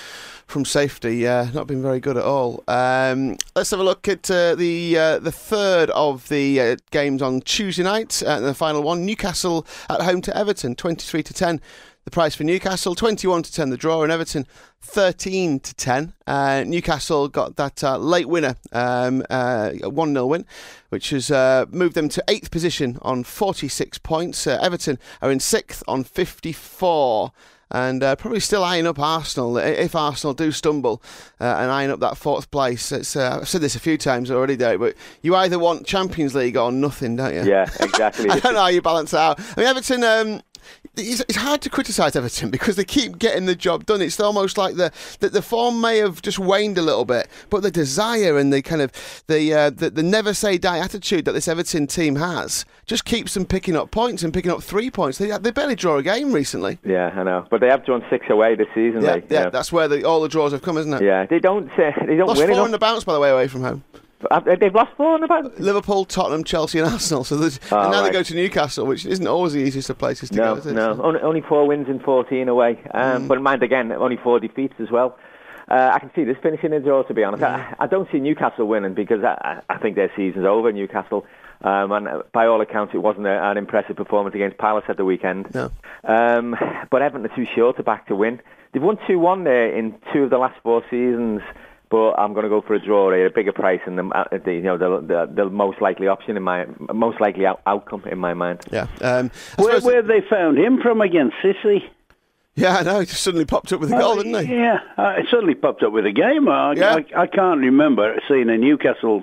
[SPEAKER 2] from safety. Uh, not been very good at all. Um, let's have a look at uh, the uh, the third of the uh, games on Tuesday night. Uh, the final one, Newcastle at home to Everton, twenty-three to ten. The price for Newcastle, twenty-one to ten the draw, and Everton thirteen to ten. Uh, Newcastle got that uh, late winner, um, uh, a one nil win, which has uh, moved them to eighth position on forty-six points. Uh, Everton are in sixth on fifty-four. And uh, probably still eyeing up Arsenal. If Arsenal do stumble uh, and eyeing up that fourth place, it's, uh, I've said this a few times already, Derek, but you either want Champions League or nothing, don't you?
[SPEAKER 4] Yeah, exactly.
[SPEAKER 2] I don't know how you balance it out. I mean, Everton, um, it's, it's hard to criticise Everton because they keep getting the job done. It's almost like the, the the form may have just waned a little bit, but the desire and the kind of the, uh, the the never say die attitude that this Everton team has just keeps them picking up points and picking up three points. They they barely draw a game recently.
[SPEAKER 4] Yeah, I know, but they have drawn six away this season.
[SPEAKER 2] Yeah,
[SPEAKER 4] they,
[SPEAKER 2] yeah,
[SPEAKER 4] yeah.
[SPEAKER 2] That's where the, all the draws have come, isn't it?
[SPEAKER 4] Yeah, they don't uh, they don't
[SPEAKER 2] Lost
[SPEAKER 4] win
[SPEAKER 2] four
[SPEAKER 4] enough.
[SPEAKER 2] in the bounce, by the way, away from home.
[SPEAKER 4] They've lost four in the bounce.
[SPEAKER 2] Liverpool, Tottenham, Chelsea, and Arsenal. So
[SPEAKER 4] oh,
[SPEAKER 2] and now
[SPEAKER 4] right.
[SPEAKER 2] they go to Newcastle, which isn't always the easiest of places to
[SPEAKER 4] no,
[SPEAKER 2] go. Is it?
[SPEAKER 4] No, only, only four wins in fourteen away. Um,
[SPEAKER 2] Mm.
[SPEAKER 4] But mind again, only four defeats as well. Uh, I can see this finishing a draw, to be honest.
[SPEAKER 2] Yeah.
[SPEAKER 4] I, I don't see Newcastle winning because I, I think their season's over, Newcastle. Um, and by all accounts, it wasn't a, an impressive performance against Palace at the weekend.
[SPEAKER 2] No.
[SPEAKER 4] Um, but Everton are too short to back to win. They've won two one there in two of the last four seasons. But I'm going to go for a draw here, a bigger price, and the, the you know the, the the most likely option in my most likely out, outcome in my mind.
[SPEAKER 2] Yeah. Um,
[SPEAKER 3] Where, where they found him from against Sissy?
[SPEAKER 2] Yeah, I know. He just suddenly popped up with a goal,
[SPEAKER 3] Uh,
[SPEAKER 2] didn't he?
[SPEAKER 3] Yeah, uh, it suddenly popped up with a game. I,
[SPEAKER 2] Yeah.
[SPEAKER 3] I, I can't remember seeing a Newcastle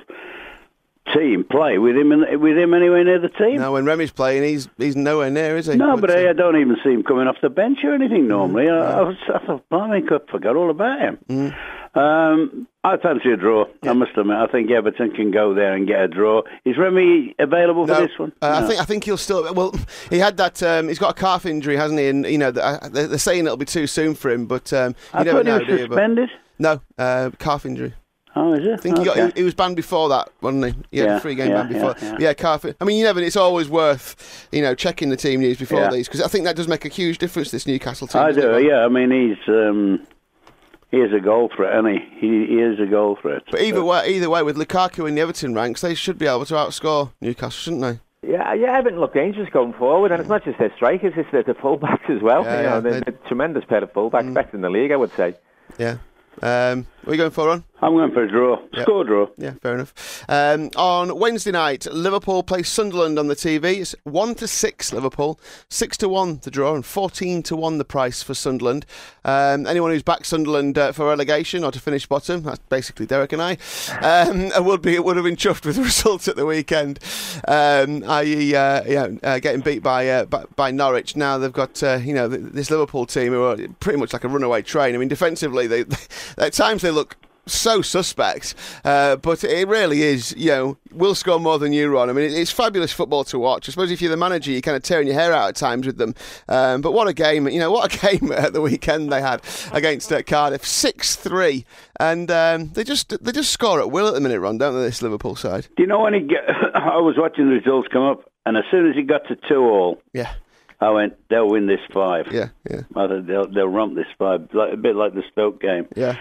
[SPEAKER 3] team play with him in, with him anywhere near the team.
[SPEAKER 2] No, when Remy's playing, he's he's nowhere near, is he?
[SPEAKER 3] No, but I,
[SPEAKER 2] uh,
[SPEAKER 3] I don't even see him coming off the bench or anything normally.
[SPEAKER 2] Mm,
[SPEAKER 3] I, I, was, I thought, blimey, I forgot all about him.
[SPEAKER 2] Mm.
[SPEAKER 3] Um, I fancy a draw,
[SPEAKER 2] Yeah.
[SPEAKER 3] I must admit. I think Everton can go there and get a draw. Is Remy available
[SPEAKER 2] No,
[SPEAKER 3] for this one?
[SPEAKER 2] uh,
[SPEAKER 3] No.
[SPEAKER 2] I think I think he'll still. Well, he had that. Um, he's got a calf injury, hasn't he? And you know, the, they're they're saying it'll be too soon for him, but um, you
[SPEAKER 3] I
[SPEAKER 2] never
[SPEAKER 3] thought he
[SPEAKER 2] know,
[SPEAKER 3] was
[SPEAKER 2] do you? But-
[SPEAKER 3] suspended.
[SPEAKER 2] No, uh, calf injury.
[SPEAKER 3] Oh, is it?
[SPEAKER 2] I think he,
[SPEAKER 3] Okay.
[SPEAKER 2] got, he, he was banned before that, wasn't he? He had
[SPEAKER 3] Yeah,
[SPEAKER 2] a free game
[SPEAKER 3] yeah,
[SPEAKER 2] ban before.
[SPEAKER 3] yeah,
[SPEAKER 2] Yeah,
[SPEAKER 3] yeah.
[SPEAKER 2] calf. I mean, you never. It's always worth, you know, checking the team news before
[SPEAKER 3] Yeah.
[SPEAKER 2] these because I think that does make a huge difference. This Newcastle team.
[SPEAKER 3] I
[SPEAKER 2] doesn't
[SPEAKER 3] do,
[SPEAKER 2] it?
[SPEAKER 3] yeah. I mean, he's um, he is a goal threat, isn't he? He, he is a goal threat.
[SPEAKER 2] But either way, either way, with Lukaku in the Everton ranks, they should be able to outscore Newcastle, shouldn't they?
[SPEAKER 4] Yeah, yeah, Everton look dangerous going forward, and it's not just their strikers; it's the, the fullbacks as well.
[SPEAKER 2] Yeah,
[SPEAKER 4] you know,
[SPEAKER 2] yeah,
[SPEAKER 4] they're,
[SPEAKER 2] they-
[SPEAKER 4] they're tremendous pair of fullbacks,
[SPEAKER 2] Mm.
[SPEAKER 4] best in the league, I would say.
[SPEAKER 2] Yeah. Um, what are you going for, Ron?
[SPEAKER 3] I'm going for a draw.
[SPEAKER 2] Yep.
[SPEAKER 3] Score draw.
[SPEAKER 2] Yeah, fair enough. Um, on Wednesday night, Liverpool play Sunderland on the T V. It's one to six Liverpool, six to one the draw, and fourteen to one the price for Sunderland. Um, anyone who's backed Sunderland uh, for relegation or to finish bottom, that's basically Derek and I, um, would be would have been chuffed with the results at the weekend. Um, that is, uh, yeah, uh, getting beat by, uh, by by Norwich. Now they've got uh, you know this Liverpool team who are pretty much like a runaway train. I mean, defensively, they, they at times they look so suspect, uh, but it really is, you know, we'll score more than you, Ron. I mean, it's fabulous football to watch. I suppose if you're the manager, you're kind of tearing your hair out at times with them. Um, but what a game, you know, what a game at the weekend they had against uh, Cardiff, six three. And um, they just they just score at will at the minute, Ron, don't they, this Liverpool side?
[SPEAKER 3] Do you know when he get, I was watching the results come up, and as soon as he got to two all,
[SPEAKER 2] Yeah,
[SPEAKER 3] I went, they'll win this five.
[SPEAKER 2] yeah, yeah,
[SPEAKER 3] I thought they'll, they'll romp this five, like, a bit like the Stoke game.
[SPEAKER 2] yeah.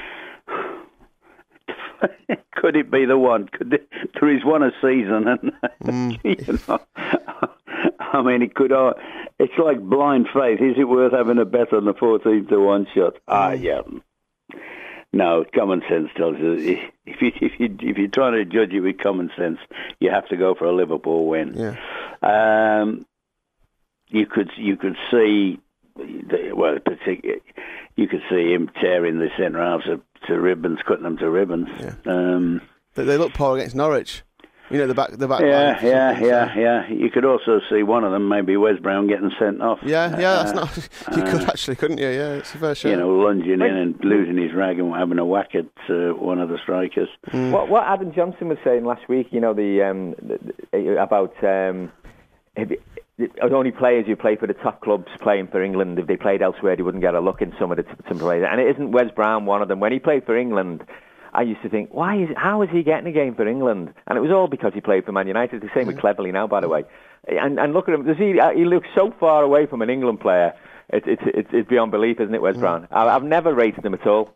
[SPEAKER 3] Could it be the one? Could it, there is one a season, and
[SPEAKER 2] Mm.
[SPEAKER 3] you know, I mean, it could. Uh, it's like blind faith. Is it worth having a bet on the fourteen to one shot? Ah, yeah. No, common sense tells you if you if you if you're trying to judge it with common sense, you have to go for a Liverpool win.
[SPEAKER 2] Yeah.
[SPEAKER 3] Um, you could you could see, well, particularly, you could see him tearing the centre halves to, to ribbons, cutting them to ribbons.
[SPEAKER 2] Yeah.
[SPEAKER 3] Um,
[SPEAKER 2] They, they look poor against Norwich. You know, the back the back
[SPEAKER 3] yeah,
[SPEAKER 2] line.
[SPEAKER 3] yeah, yeah, yeah. You could also see one of them, maybe Wes Brown, getting sent off.
[SPEAKER 2] Yeah, yeah, that's
[SPEAKER 3] Uh,
[SPEAKER 2] not. You could
[SPEAKER 3] uh,
[SPEAKER 2] actually, couldn't you? Yeah, it's a fair shot.
[SPEAKER 3] You know, lunging in and losing his rag and having a whack at uh, one of the strikers.
[SPEAKER 2] Mm.
[SPEAKER 4] What what Adam Johnson was saying last week, you know, the, um, the about um, if it, it, only players who play for the top clubs playing for England. If they played elsewhere, they wouldn't get a look in some of the some players. And it isn't Wes Brown one of them. When he played for England, I used to think, why is how is he getting a game for England? And it was all because he played for Man United. The same with Cleverley now, by the way. And and look at him. Does he? He looks so far away from an England player. It's it's it's, it's beyond belief, isn't it, Wes Brown? I, I've never rated him at all.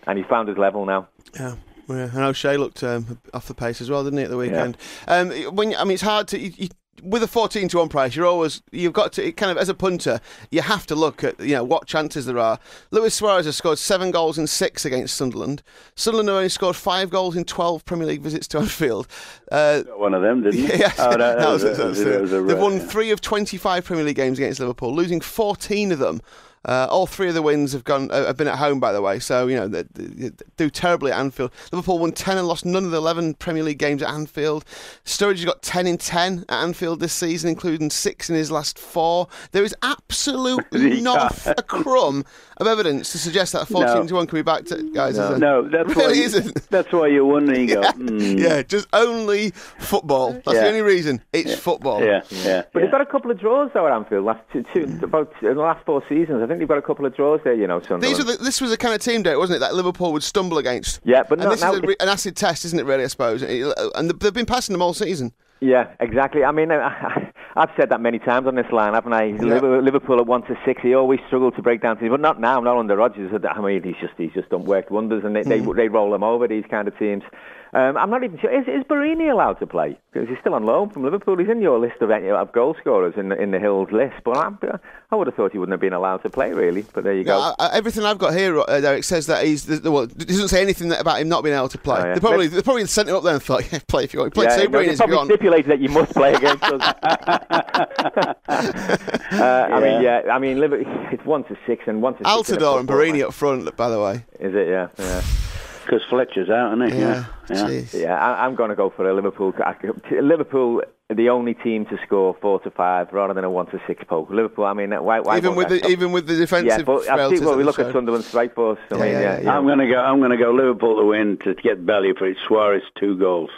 [SPEAKER 4] and he's found his level now.
[SPEAKER 2] Yeah. Yeah, I know Shea looked um, off the pace as well, didn't he, at the weekend? Yeah. Um, when I mean, it's hard to you, you, with a fourteen to one price. You're always you've got to kind of as a punter, you have to look at you know what chances there are. Luis Suarez has scored seven goals in six against Sunderland. Sunderland have only scored five goals in twelve Premier League visits to Anfield. Uh,
[SPEAKER 3] One of them, didn't he?
[SPEAKER 2] Yeah,
[SPEAKER 3] oh, that, that was, that was, that was a,
[SPEAKER 2] they've won three of twenty-five Premier League games against Liverpool, losing fourteen of them. Uh, all three of the wins have gone uh, have been at home, by the way. So you know they, they do terribly at Anfield. Liverpool won ten and lost none of the eleven Premier League games at Anfield. Sturridge has got ten in ten at Anfield this season, including six in his last four. There is absolutely not a crumb of evidence to suggest that fourteen to one can be backed to guys.
[SPEAKER 3] No, no that's really why
[SPEAKER 2] isn't.
[SPEAKER 3] That's why you're wondering. You go,
[SPEAKER 2] yeah,
[SPEAKER 3] mm.
[SPEAKER 2] yeah, just only football. That's
[SPEAKER 3] yeah.
[SPEAKER 2] the only reason. It's
[SPEAKER 3] yeah.
[SPEAKER 2] football.
[SPEAKER 3] Yeah, yeah.
[SPEAKER 4] But
[SPEAKER 3] yeah.
[SPEAKER 4] they've got a couple of draws though at Anfield. Last two, two about in the last four seasons. I think they've got a couple of draws there, you know.
[SPEAKER 2] These are the, this was the kind of team, day, wasn't it, that Liverpool would stumble against?
[SPEAKER 4] Yeah, but
[SPEAKER 2] and
[SPEAKER 4] not,
[SPEAKER 2] this
[SPEAKER 4] now
[SPEAKER 2] is a, an acid test, isn't it, really, I suppose? And they've been passing them all season.
[SPEAKER 4] Yeah, exactly. I mean, I, I've said that many times on this line, haven't I?
[SPEAKER 2] Yeah.
[SPEAKER 4] Liverpool at one to six, he always struggled to break down teams, but not now, not under Rodgers. I mean, he's just he's just done worked wonders, and they mm. they, they roll them over, these kind of teams. Um, I'm not even sure. Is, is Barini allowed to play? Because he's still on loan from Liverpool. He's in your list of, of goal scorers in the, in the Hills list. But I, I would have thought he wouldn't have been allowed to play, really. But there you go.
[SPEAKER 2] No, I, everything I've got here, uh, Derek, says that he's. Well, it doesn't say anything about him not being able to play. Oh, yeah. They probably they probably sent him up there and thought, yeah, play if you want. Play
[SPEAKER 4] yeah,
[SPEAKER 2] two
[SPEAKER 4] no, they probably stipulated that you must play against us. uh, yeah. I mean, yeah. I mean, it's one to six and one to six.
[SPEAKER 2] Altidore and Barini up front, by the way.
[SPEAKER 4] Is it? Yeah. Yeah.
[SPEAKER 3] Because Fletcher's out, isn't he?
[SPEAKER 2] Yeah,
[SPEAKER 3] yeah.
[SPEAKER 4] yeah I, I'm going to go for a Liverpool. Liverpool, the only team to score four to five rather than a one to six poke. Liverpool, I mean, why? why
[SPEAKER 2] even with the
[SPEAKER 4] stop?
[SPEAKER 2] even with the defensive.
[SPEAKER 4] Yeah, but I think, well, we look
[SPEAKER 2] show.
[SPEAKER 4] at Sunderland's strike force. I
[SPEAKER 2] yeah,
[SPEAKER 4] mean,
[SPEAKER 2] yeah,
[SPEAKER 4] yeah, yeah.
[SPEAKER 3] I'm going to go. I'm going to go Liverpool to win to get value for it. Suarez two goals.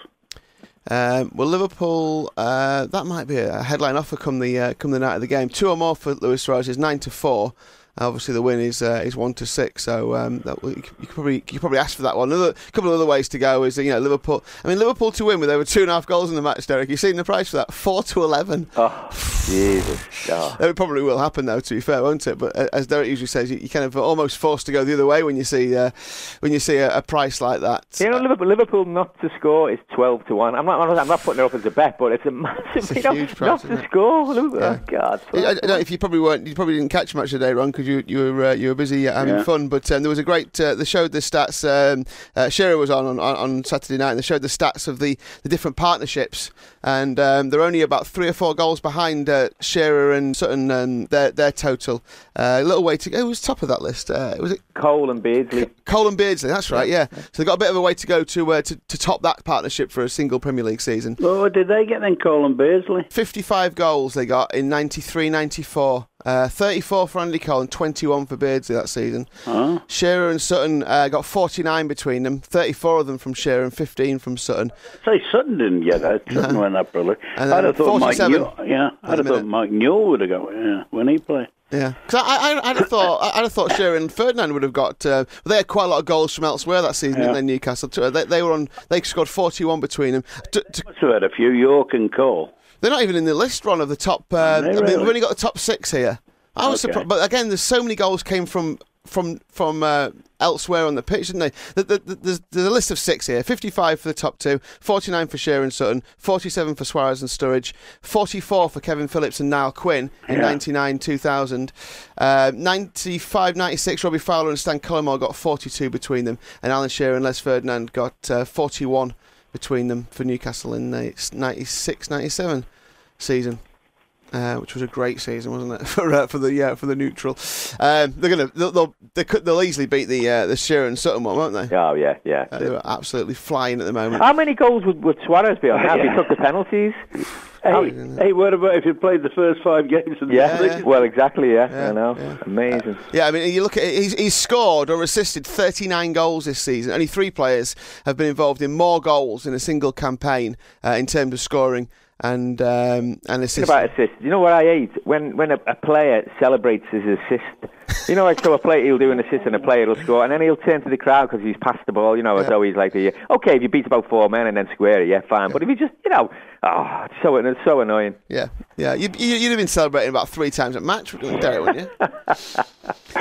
[SPEAKER 2] Um, well, Liverpool, uh, that might be a headline offer come the uh, come the night of the game. Two or more for Luis Suarez is nine to four. Obviously, the win is uh, is one to six, so um, that, you, could, you could probably you could probably ask for that one. Another couple of other ways to go is you know Liverpool. I mean Liverpool to win with over two and a half goals in the match. Derek, you've seen the price for that, four to eleven.
[SPEAKER 4] Oh, Jesus! Oh.
[SPEAKER 2] It probably will happen though. To be fair, won't it? But uh, as Derek usually says, you, you kind of almost forced to go the other way when you see uh, when you see a, a price like that.
[SPEAKER 4] You know, Liverpool, Liverpool not to score is twelve to one. I'm not I'm not putting it up as a bet, but it's a massive.
[SPEAKER 2] It's a
[SPEAKER 4] you know,
[SPEAKER 2] huge price,
[SPEAKER 4] not to score.
[SPEAKER 2] Yeah.
[SPEAKER 4] Oh God!
[SPEAKER 2] I, I don't know if you probably weren't. You probably didn't catch much today, Ron, because you you were. Uh, you were busy uh, having
[SPEAKER 3] yeah.
[SPEAKER 2] fun, but um, there was a great. Uh, they showed the stats. Um, uh, Shearer was on, on on Saturday night, and they showed the stats of the, the different partnerships, and um, they're only about three or four goals behind uh, Shearer and Sutton. Um, their their total. Uh, a little way to go. Who was top of that list? Uh, was it
[SPEAKER 4] Cole and Beardsley?
[SPEAKER 2] Cole and Beardsley. That's right. Yeah. So they've got a bit of a way to go to uh, to, to top that partnership for a single Premier League season.
[SPEAKER 3] Well, what did they get then, Cole and Beardsley?
[SPEAKER 2] fifty-five goals they got in ninety-three ninety-four. Uh, thirty-four for Andy Cole and twenty-one for Beardsley that season. Oh. Shearer and Sutton uh, got forty-nine between them, thirty-four of them from Shearer and fifteen from Sutton.
[SPEAKER 3] Say Sutton didn't get that. Sutton
[SPEAKER 2] no.
[SPEAKER 3] went up early.
[SPEAKER 2] And
[SPEAKER 3] I'd have thought Mike
[SPEAKER 2] Newell,
[SPEAKER 3] yeah, I'd have thought Mike Newell would have got yeah, when he played.
[SPEAKER 2] Yeah, because I, I, I'd have thought, I'd have thought Shearer and Ferdinand would have got. Uh, they had quite a lot of goals from elsewhere that season,
[SPEAKER 3] yeah.
[SPEAKER 2] didn't they? Newcastle. They, they were on. They scored forty-one between them. D- d-
[SPEAKER 3] Must have had a few. York and Cole.
[SPEAKER 2] They're not even in the list, Ron, of the top. Uh, I mean,
[SPEAKER 3] really?
[SPEAKER 2] we've only got the top six here. I was
[SPEAKER 3] okay.
[SPEAKER 2] surprised, but again, there's so many goals came from from from uh, elsewhere on the pitch, didn't they? The, the, the, there's, there's a list of six here: fifty-five for the top two, forty-nine for Shearer and Sutton, forty-seven for Suarez and Sturridge, forty-four for Kevin Phillips and Niall Quinn in
[SPEAKER 3] yeah.
[SPEAKER 2] ninety-nine two thousand, uh, ninety-five ninety-six. Robbie Fowler and Stan Cullimore got forty-two between them, and Alan Shearer and Les Ferdinand got uh, forty-one between them for Newcastle in the ninety-six ninety-seven season. Uh, which was a great season, wasn't it, for uh, for the uh, for the neutral? Um, they're gonna they'll they'll, they could, they'll easily beat the uh, the Shearer and Sutton one, won't they?
[SPEAKER 4] Oh yeah, yeah.
[SPEAKER 2] Uh, they're absolutely flying at the moment.
[SPEAKER 4] How many goals would, would Suarez be on that? If he took the penalties.
[SPEAKER 3] Hey, hey, what about if you played the first five games of the
[SPEAKER 4] yeah,
[SPEAKER 3] season?
[SPEAKER 4] Well, exactly, yeah,
[SPEAKER 2] yeah
[SPEAKER 4] I know.
[SPEAKER 2] Yeah.
[SPEAKER 4] Amazing.
[SPEAKER 2] Uh, yeah, I mean, you look at it, he's, he's scored or assisted thirty-nine goals this season. Only three players have been involved in more goals in a single campaign uh, in terms of scoring and um, and assists.
[SPEAKER 4] About assists, you know what I hate? When when a, a player celebrates his assist. You know, like so a player, he'll do an assist and a player will score, and then he'll turn to the crowd because he's passed the ball, you know, as though he's like, the, okay, if you beat about four men and then square it, yeah, fine. Yeah. But if you just, you know, oh, it's so, it's so annoying.
[SPEAKER 2] Yeah, yeah. You, you, you'd have been celebrating about three times a match, Derek, wouldn't you?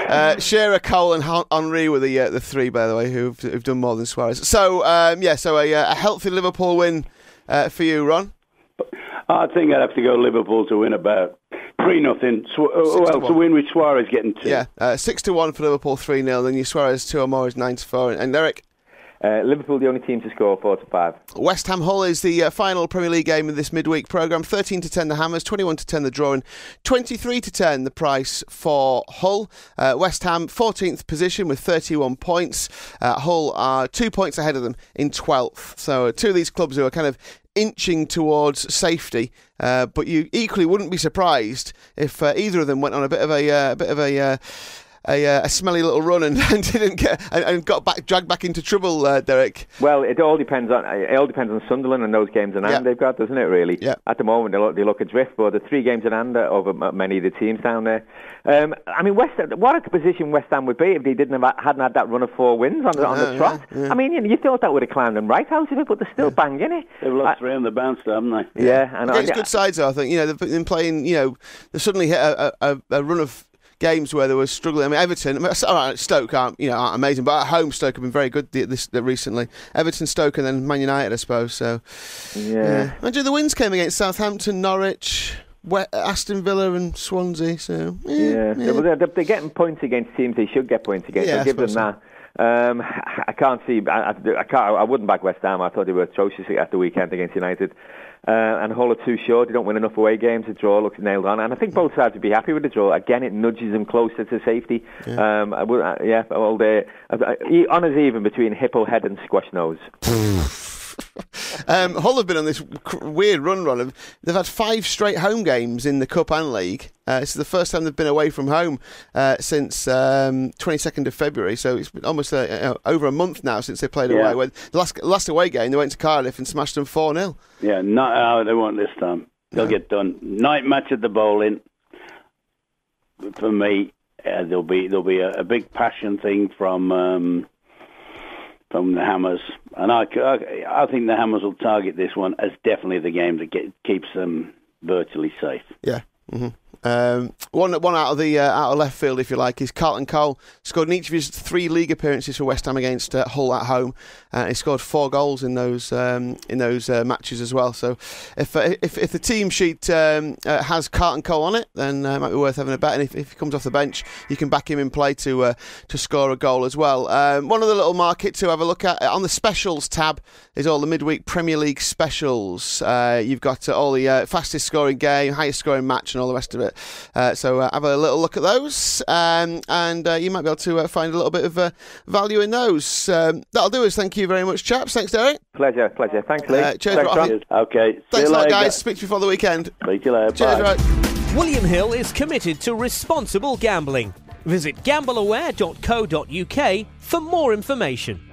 [SPEAKER 2] Uh, Shearer, Cole, and Henry were the uh, the three, by the way, who've, who've done more than Suarez. So, um, yeah, so a, a healthy Liverpool win uh, for you, Ron?
[SPEAKER 3] I think I'd have to go Liverpool to win about three nothing. Su- well, to, to win with Suarez getting two.
[SPEAKER 2] Yeah, uh, six to one for Liverpool, three nil. Then you Suarez two or more is nine to four. And Eric?
[SPEAKER 4] Uh, Liverpool, the only team to score, four to five.
[SPEAKER 2] West Ham Hull is the uh, final Premier League game of this midweek programme. thirteen to ten the Hammers, twenty-one to ten the draw, and twenty-three to ten the price for Hull. Uh, West Ham fourteenth position with thirty-one points. Uh, Hull are two points ahead of them in twelfth. So two of these clubs who are kind of inching towards safety, uh, but you equally wouldn't be surprised if uh, either of them went on a bit of a, uh, a bit of a. Uh, A, uh, a smelly little run and, and didn't get and, and got back dragged back into trouble, uh, Derek.
[SPEAKER 4] Well, it all depends on it all depends on Sunderland and those games in hand yeah. they've got, doesn't it? Really.
[SPEAKER 2] Yeah.
[SPEAKER 4] At the moment, they look, they look adrift, but the three games in hand over many of the teams down there. Um, I mean, West what a position West Ham would be if they didn't have hadn't had that run of four wins on the, on the trot. Yeah, yeah. I mean, you, you thought that would have climbed them right out of it, but they're still yeah. banging it.
[SPEAKER 3] They've lost three on the bounce, haven't they?
[SPEAKER 4] Yeah, and
[SPEAKER 2] against good sides, though, I think. You know, they've been playing. You know, they suddenly hit a, a, a run of games where they were struggling. I mean, Everton, I mean, all right, Stoke aren't, you know, aren't amazing, but at home Stoke have been very good this, this recently. Everton, Stoke, and then Man United, I suppose. So,
[SPEAKER 4] yeah.
[SPEAKER 2] yeah. Imagine the wins came against Southampton, Norwich, Aston Villa, and Swansea. So, yeah,
[SPEAKER 4] yeah.
[SPEAKER 2] yeah.
[SPEAKER 4] They're, they're getting points against teams they should get points against.
[SPEAKER 2] Yeah,
[SPEAKER 4] I'll give them
[SPEAKER 2] so.
[SPEAKER 4] that. Um, I can't see. I, I can't. I wouldn't back West Ham. I thought they were atrocious at the weekend against United. Uh, and Hull are too short. They don't win enough away games. The draw looks nailed on, and I think both sides would be happy with the draw. Again, it nudges them closer to safety. Yeah, um, I would, uh, yeah. All day, uh, honours even between Hippo Head and Squash Nose.
[SPEAKER 2] um, Hull have been on this weird run. Run. They've had five straight home games in the Cup and League. Uh, this is the first time they've been away from home uh, since um, twenty-second of February. So it's been almost uh, you know, over a month now since they played
[SPEAKER 3] yeah.
[SPEAKER 2] away. The last, last away game, they went to Cardiff and smashed them four nil.
[SPEAKER 3] Yeah, not how they won't this time. They'll no. get done. Night match at the Bowling. For me, uh, there'll be there'll be a, a big passion thing from um, from the Hammers, and I, I, I think the Hammers will target this one as definitely the game that get, keeps them virtually safe.
[SPEAKER 2] Yeah. Mm-hmm. Um, one one out of the uh, out of left field, if you like, is Carlton Cole. Scored in each of his three league appearances for West Ham against uh, Hull at home. Uh, he scored four goals in those um, in those uh, matches as well. So if uh, if, if the team sheet um, uh, has Carlton Cole on it, then uh, it might be worth having a bet. And if, if he comes off the bench, you can back him in play to uh, to score a goal as well. Um, one other little market to have a look at on the specials tab is all the midweek Premier League specials. Uh, you've got uh, all the uh, fastest scoring game, highest scoring match, and all the rest of it. Uh, so uh, have a little look at those, um, and uh, you might be able to uh, find a little bit of uh, value in those. Um, that'll do us. Thank you very much, chaps. Thanks, Derek.
[SPEAKER 4] Pleasure, pleasure. Thanks, Lee.
[SPEAKER 2] Uh, cheers,
[SPEAKER 4] Thanks,
[SPEAKER 2] Ron.
[SPEAKER 3] Okay.
[SPEAKER 2] Thanks a lot, guys. Speak to you before the weekend.
[SPEAKER 3] Speak to you later.
[SPEAKER 2] Cheers,
[SPEAKER 3] Bye.
[SPEAKER 2] right.
[SPEAKER 5] William Hill is committed to responsible gambling. Visit gamble aware dot co dot uk for more information.